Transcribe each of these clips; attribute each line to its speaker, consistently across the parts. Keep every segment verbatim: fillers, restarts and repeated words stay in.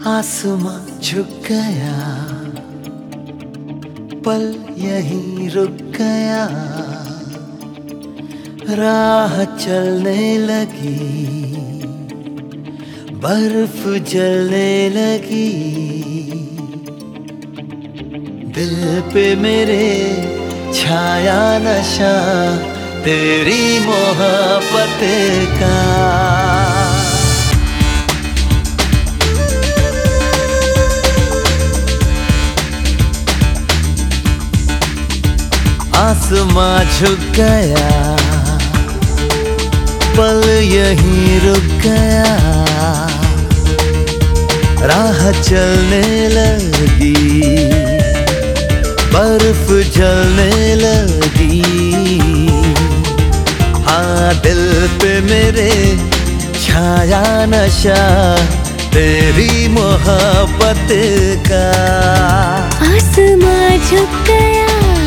Speaker 1: आसमां झुक गया, पल यहीं रुक गया, राह चलने लगी, बर्फ जलने लगी, दिल पे मेरे छाया नशा तेरी मोहब्बत का। आसमां झुक गया, पल यहीं रुक गया, राह चलने लगी, बर्फ जलने लगी, हाँ दिल पे मेरे छाया नशा तेरी मोहब्बत का।
Speaker 2: आसमां झुक गया,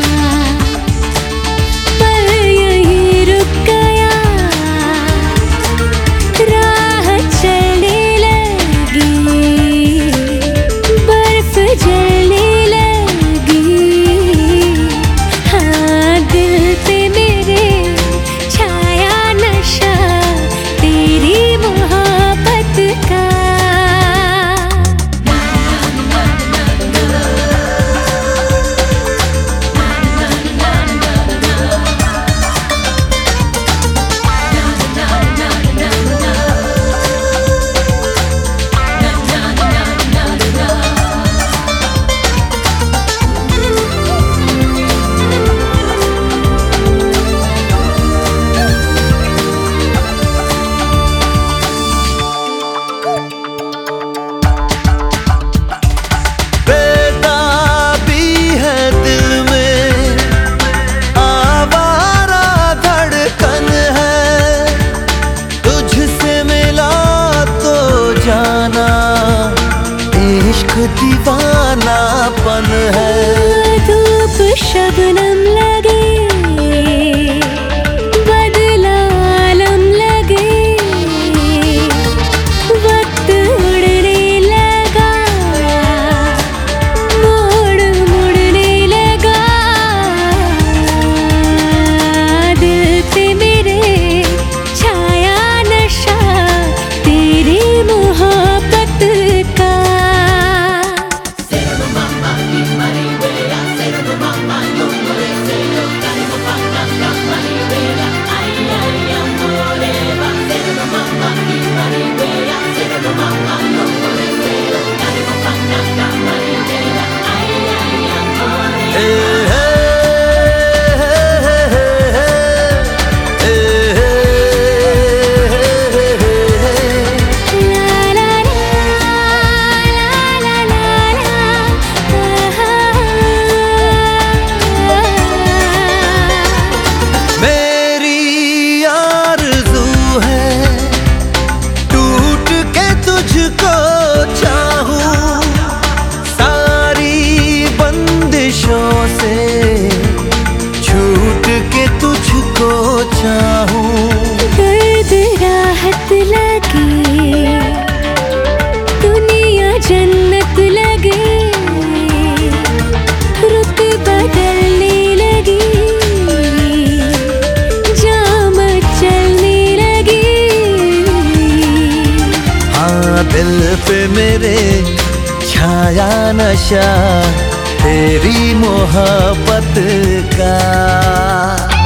Speaker 1: दीवानापन है।
Speaker 2: धूप शबनम लगे, बदला आलम लगे, वक्त उड़ने लगा, मोड़ मुड़ने लगा, दिल पे मेरे छाया नशा तेरी मोहब्बत का। दर्द राहत लगे, दुनिया जन्नत लगे, रुत बदलने लगी, जाम चलने लगी,
Speaker 1: हाँ दिल पे मेरे छाया नशा तेरी मोहब्बत का।